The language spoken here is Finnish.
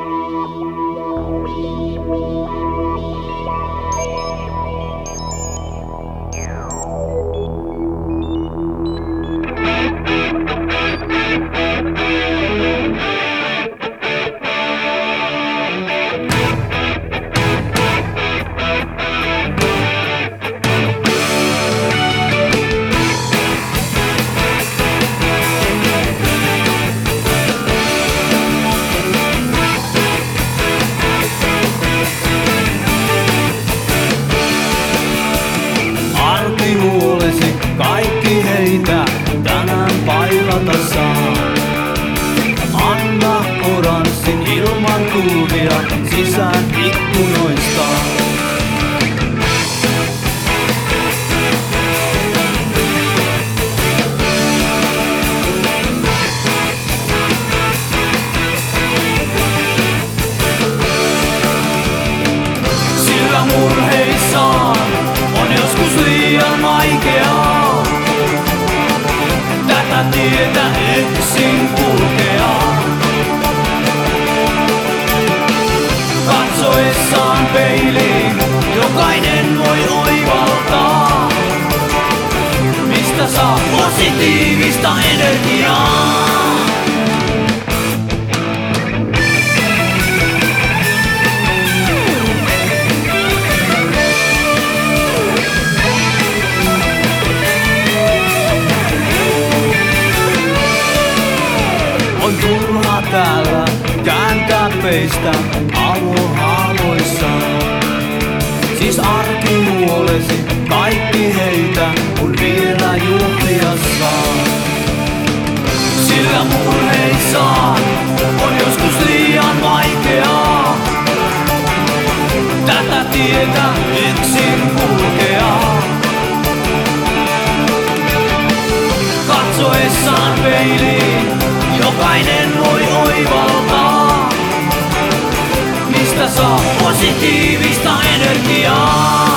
Kaikki heitä tänään pailata saa. Anna oranssin ilman tulvia sisään ikkunoista. Sillä murheissaan on joskus liian vaikeaa tätä tietä yksin kulkea. Katsoessaan peiliin jokainen voi oivaltaa, mistä saa positiivista energiaa. On turha täällä kääntää peistä avohaavoissaan. Siis arkihuolesi kaikki heitä, kun vielä juhlia saa. Sillä murheissaan on joskus liian vaikeaa tätä tietä yksin kulkea. Katsoessaan peiliin jokainen voi oivaltaa, mistä saa positiivista energiaa.